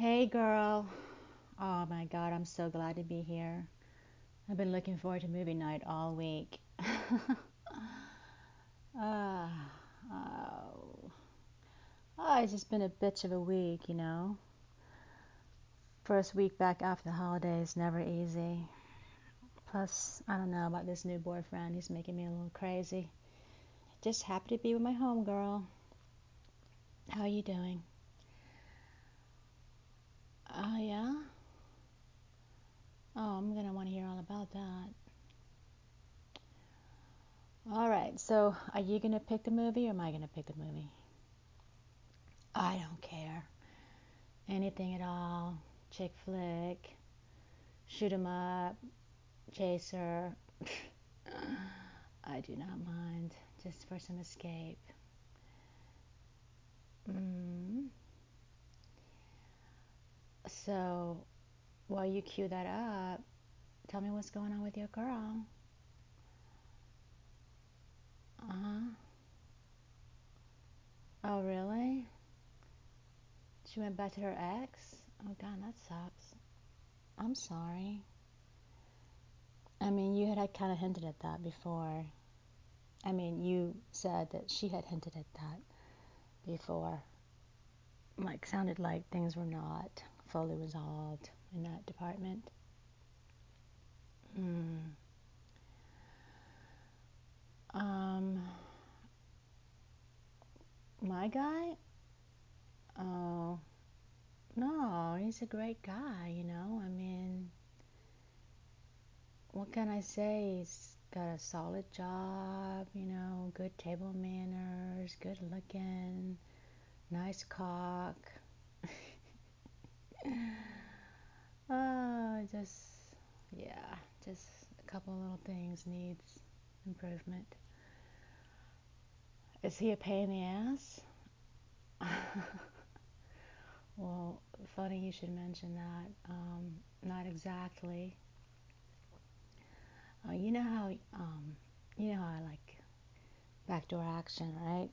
Hey girl. Oh my god, I'm so glad to be here. I've been looking forward to movie night all week. uh, oh. It's just been a bitch of a week. First week back after the holidays, never easy. Plus, I don't know about this new boyfriend. He's making me a little crazy. Just happy to be with my homegirl. How are you doing? Oh, yeah? Oh, I'm gonna want to hear all about that. All right, so are you gonna pick the movie or am I gonna pick the movie? I don't care. Anything at all. Chick flick, shoot 'em up, chaser. I do not mind. Just for some escape. Mm. So, while you cue that up, tell me what's going on with your girl. Uh huh. Oh, really? She went back to her ex? Oh, God, that sucks. I'm sorry. I mean, you had kind of hinted at that before. I mean, you said that she had hinted at that before. Like, sounded like things were not fully resolved in that department. Hmm. Um, my guy? Oh, no, he's a great guy. I mean, what can I say? He's got a solid job, good table manners, good looking, nice cock. Just, yeah, just a couple little things needs improvement. Is he a pain in the ass? Well, funny you should mention that. Not exactly. Uh, you know how you know how I like backdoor action, right?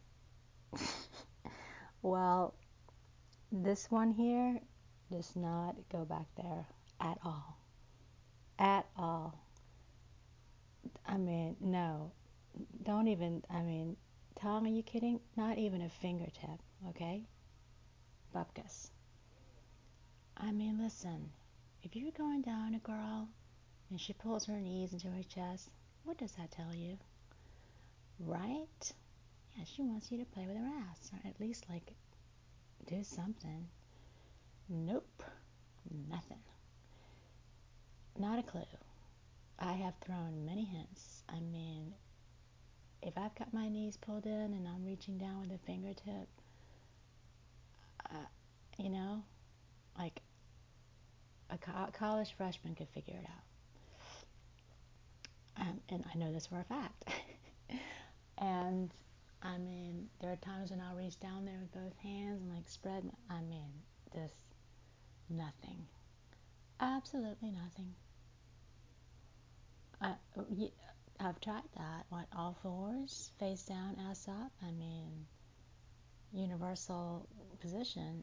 Well, this one here does not go back there at all. At all. I mean, no. Don't even, I mean, Tom, are you kidding? Not even a fingertip, okay? Bupkis. I mean, listen, if you're going down a girl and she pulls her knees into her chest, what does that tell you? Right? Yeah, she wants you to play with her ass, or at least, like, do something. Nope, nothing. Not a clue. I have thrown many hints. I mean, if I've got my knees pulled in and I'm reaching down with a fingertip, uh, you know, like college freshman could figure it out. And I know this for a fact. And I mean, there are times when I'll reach down there with both hands and like spread. I mean, just nothing. Absolutely nothing. I, y- I've tried that. What, all fours, face down, ass up? I mean, universal position.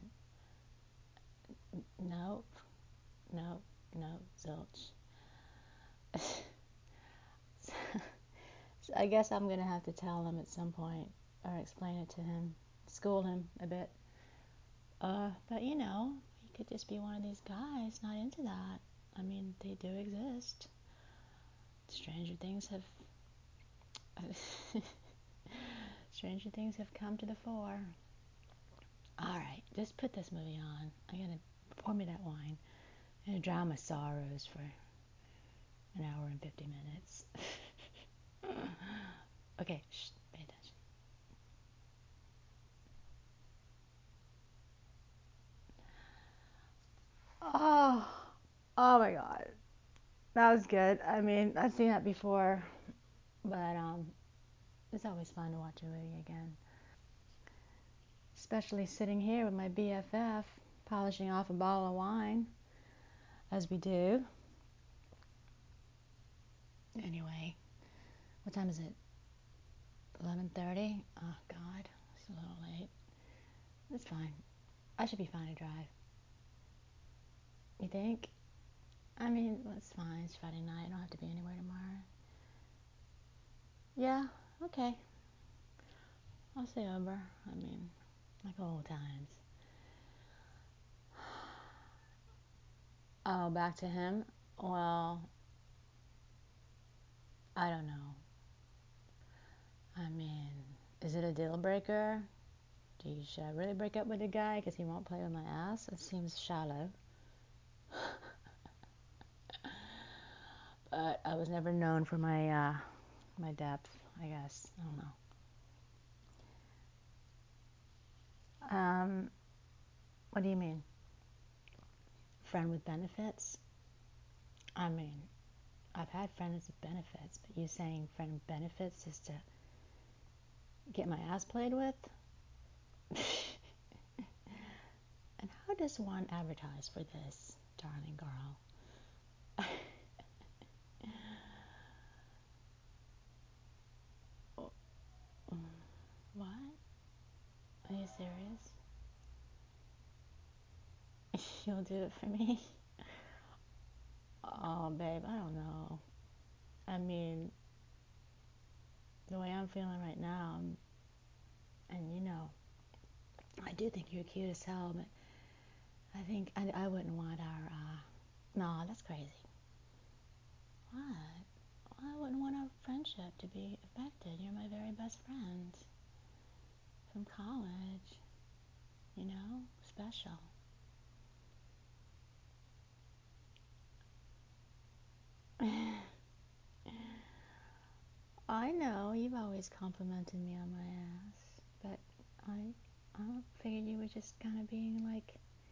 Nope, nope, nope, zilch. So I guess I'm gonna have to tell him at some point or explain it to him, school him a bit. But he could just be one of these guys not into that. I mean, they do exist. Stranger things have stranger things have come to the fore. All right, just put this movie on. I gotta pour me that wine and drown my sorrows for an hour and 50 minutes. Okay, shh, pay attention. Oh, oh my God, that was good. I mean, I've seen that before, but it's always fun to watch a movie again. Especially sitting here with my BFF, polishing off a bottle of wine, as we do. Anyway, what time is it? 11:30. Oh God, it's a little late. It's fine. I should be fine to drive. You think? I mean, well, it's fine. It's Friday night. I don't have to be anywhere tomorrow. Yeah, okay. I'll stay over. I mean, like old times. Oh, back to him? Well, I don't know. I mean, is it a deal breaker? Should I really break up with the guy because he won't play with my ass? It seems shallow. But I was never known for my depth, I guess. I don't know. What do you mean? Friend with benefits? I mean, I've had friends with benefits, but you saying friend with benefits just to get my ass played with? And how does one advertise for this, darling girl? What? Are you serious? You'll do it for me? Oh, babe, I don't know. I mean, the way I'm feeling right now, and I do think you're cute as hell, but I think I wouldn't want our, no, that's crazy. What? I wouldn't want our friendship to be affected. You're my very best friend from college, special. I know, you've always complimented me on my ass, but I figured you were just kind of being like,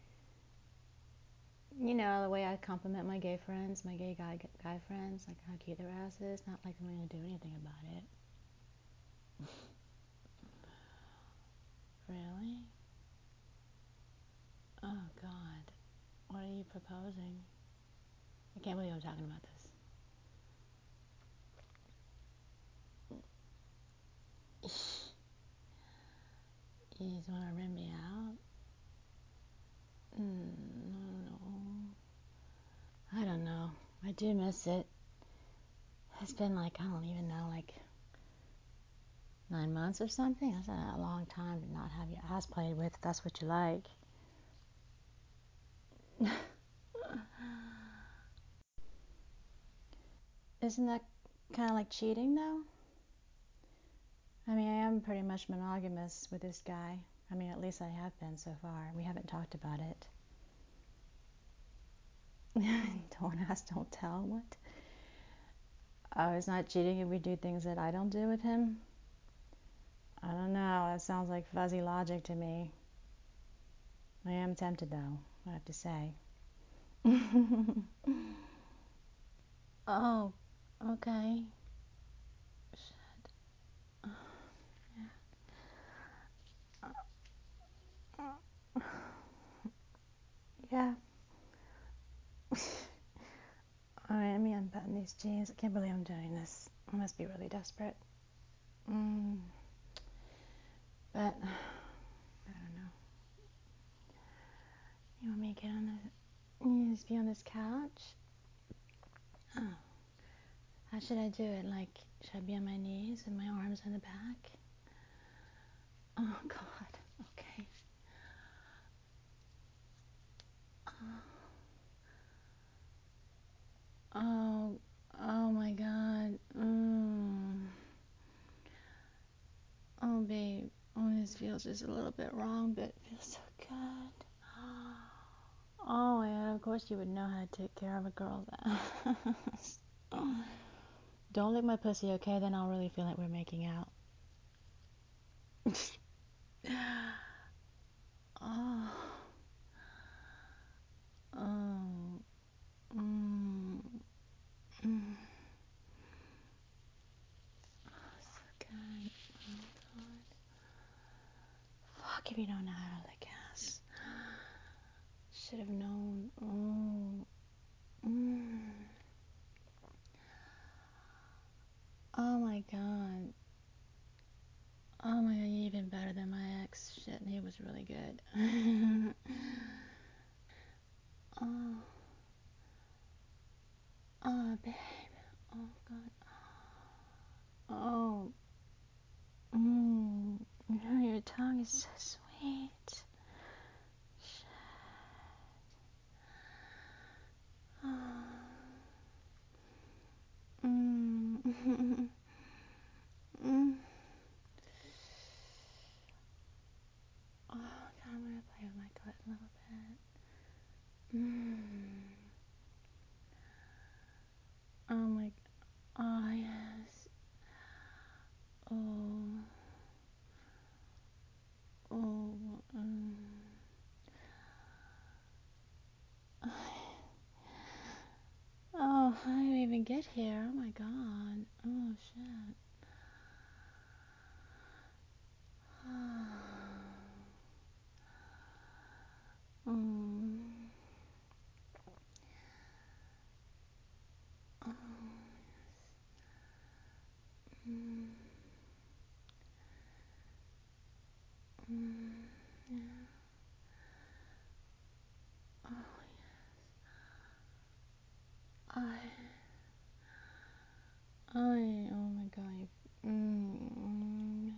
the way I compliment my gay friends, my gay guy friends, like how cute their ass is, not like I'm going to do anything about it. Really? Oh, God. What are you proposing? I can't believe I'm talking about this. You just want to rip me out? No. I don't know. I do miss it. It's been like, I don't even know, like 9 months or something. That's a long time to not have your ass played with, if that's what you like. Isn't that kind of like cheating, though? I mean, I am pretty much monogamous with this guy. I mean, at least I have been so far. We haven't talked about it. Don't ask, don't tell. What? Oh, it's not cheating if we do things that I don't do with him? I don't know. That sounds like fuzzy logic to me. I am tempted, though, I have to say. Oh, okay. Yeah. Alright, let me unbutton these jeans. I can't believe I'm doing this. I must be really desperate. Mm, but, I don't know. You want me to get on the... You just be on this couch? Oh. How should I do it? Like, should I be on my knees and my arms on the back? Oh, God. Okay. Oh, oh my God. Oh, babe. Oh, this feels just a little bit wrong, but it feels so good. Oh, yeah, of course you would know how to take care of a girl's ass. Don't lick my pussy, okay? Then I'll really feel like we're making out. Oh, oh, mm, mm. So good. Oh, God. Fuck if you don't know how to lick ass. Should have known. Oh. Mm. Oh my God. Oh my God, you're even better than my ex. Shit, he was really good. Oh. Oh my. Oh yes. Oh. Oh. Oh, how do you even get here? Oh my god. Oh shit. Mm. Oh, mm. Mm. Yeah. Oh, I. Oh my god. Mm.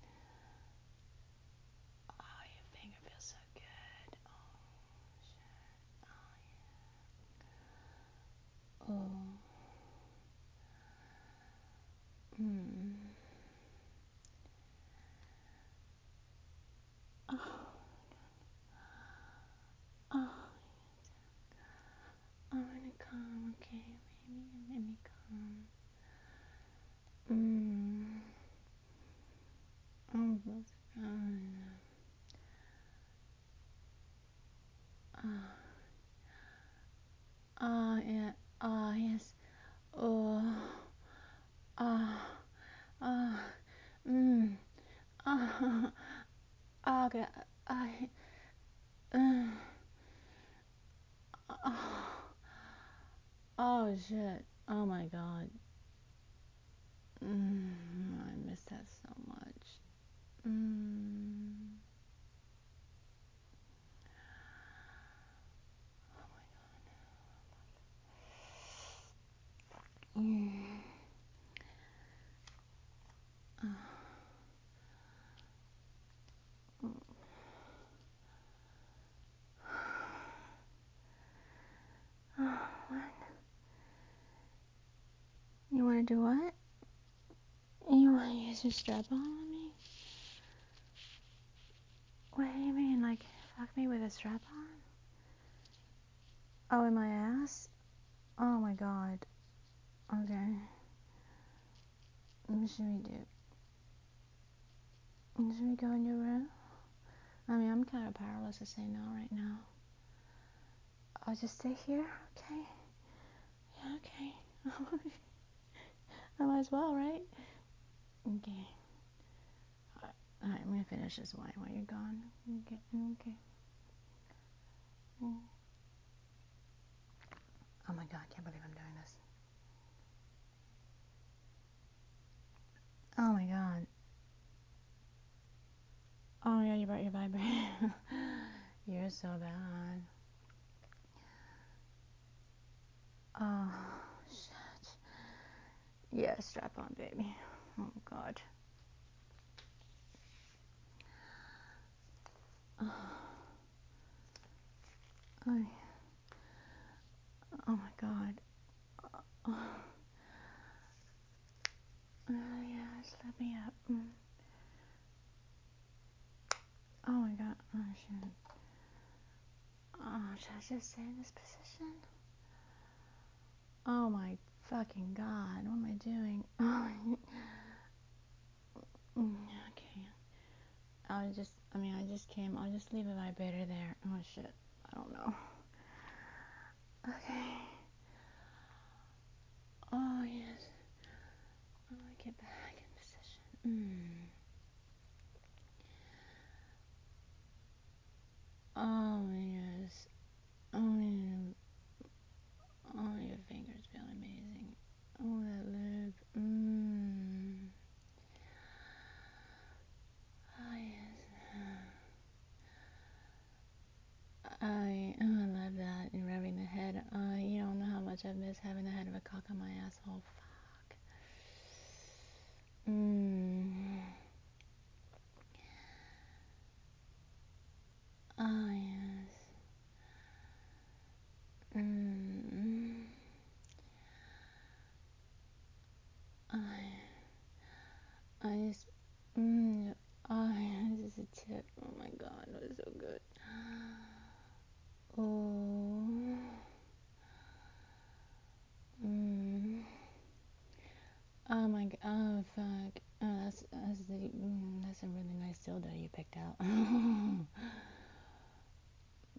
Oh, your finger feels so good. Oh, shit. Oh, yeah. Oh. Mm. Oh. Oh. I'm gonna come, okay, baby. Let me come. Mm. Oh, both. Oh. Oh, yeah. Oh, yes. Oh. Oh. Oh. Mm. Oh. Oh, God. I. Uh. Oh. Oh, shit. Oh, my God. I miss that so much. Mm. Mm. Oh, what? You wanna do what? You wanna use your strap on me? What do you mean? Like, fuck me with a strap on? Oh, in my ass? Oh my god. Okay. Should we do? Should we go in your room? I mean, I'm kind of powerless to say no right now. I'll just stay here, okay? Yeah, okay. I might as well, right? Okay. Alright, I'm gonna finish this wine while you're gone. Okay, okay. Oh my god, I can't believe I'm doing this. Oh my god. Oh my god, you brought your vibrator. You're so bad. Oh, shit. Yeah, strap on, baby. Oh god. Oh, oh my god. Oh, yes, let me up. Oh my god. Oh shit. Oh, should I just stay in this position? Oh my fucking god. What am I doing? Oh, okay. I just came. I'll just leave a vibrator there. Oh shit. I don't know. Okay. Oh yes. Oh, I get back in position. Oh yes. Oh yeah. Oh, your fingers feel amazing. Oh, that lube. Oh yes. I love that. You're rubbing the head. You don't know how much I miss having the head of a cock on my asshole. Fuck.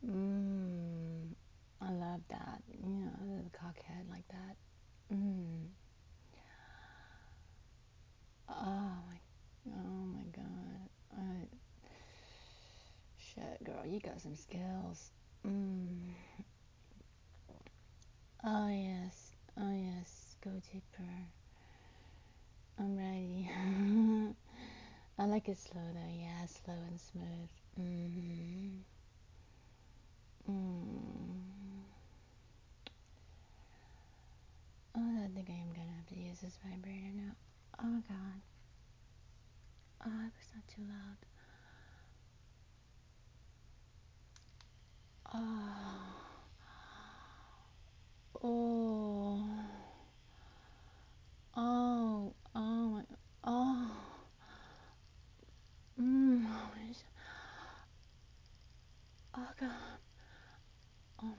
Mmm. I love that. You know, the cockhead like that. Mmm. Oh my god. Shit, girl, you got some skills. Mmm. Oh yes. Oh yes. Go deeper. I'm ready. I like it slow though. Yeah, slow and smooth. Mmm. Mmm. Oh, I think I am gonna have to use this vibrator now. Oh god. Oh, I hope it's not too loud. Oh. Oh. Oh. Oh my. Oh. Mmm. Oh god. Oh.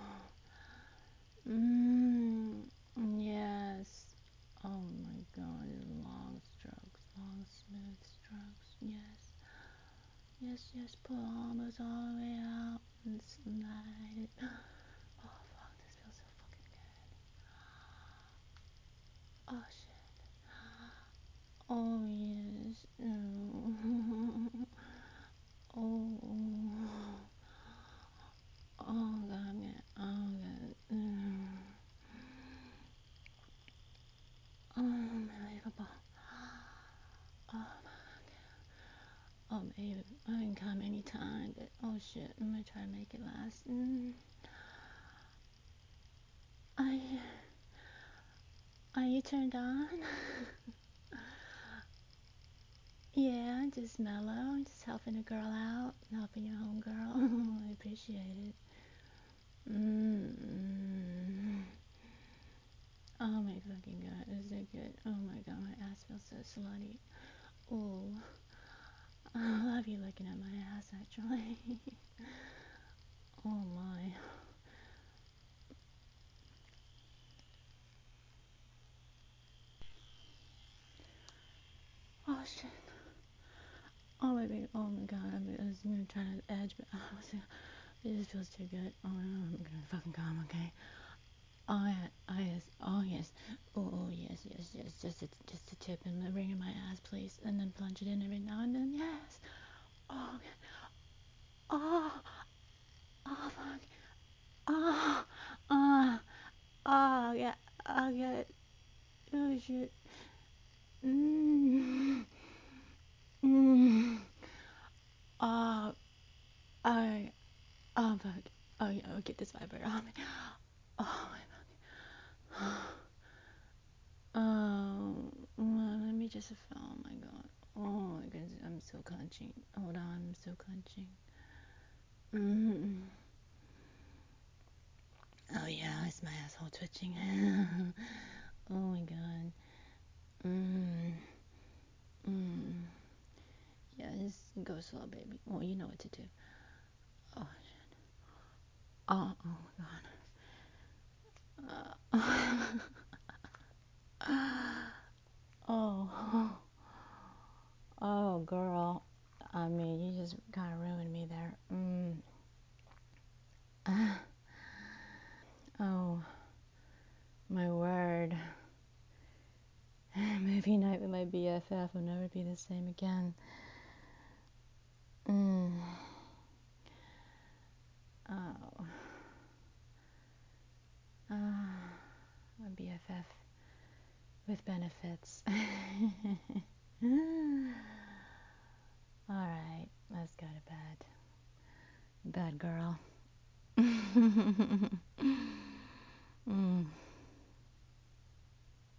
Mmm. Yes. Oh my god. Long strokes. Long smooth strokes. Yes. Yes, yes. Pull almost all the way out and slide it. Oh fuck. This feels so fucking good. Oh shit. Oh yes. Oh. Oh. Oh god. Oh god. Unbelievable. Oh oh baby, I can come anytime, but oh shit, I'm gonna try to make it last. I are you turned on? Yeah, just mellow, just helping a girl out, helping your home girl. I appreciate it. Mm. Oh my fucking god, is it good? Oh my god, my ass feels so slutty. Oh, I love you looking at my ass actually. Oh my. Oh shit. Oh my baby. Oh my god. I was gonna try to edge, but it just feels too good. Oh no, I'm gonna fucking come, okay? Oh yeah. Oh yes. Oh yes. Oh yes, yes, yes. Just a tip and the ring in my ass, please, and then plunge it in every now and then. Yes. Oh. Okay. Oh. Oh fuck. Oh. Ah. Oh yeah. Oh yeah. Oh shit. Mmm. Mmm. Oh. I. Oh fuck. Oh yeah. I'll get this vibrator on me. Oh my fuck. Let me just. Oh my god. Oh my goodness. I'm so clenching. Hold on. I'm so clenching. Mm. Oh yeah. It's my asshole twitching. Oh my god. Mm. Mm. Yeah. Just go slow, baby. Well, you know what to do. Oh shit. Oh. Oh my god. Oh. Oh, girl. I mean, you just kind of ruined me there. Oh, my word. Movie night with my BFF will never be the same again. Oh. My BFF with benefits. Alright, let's go to bed. Bad girl.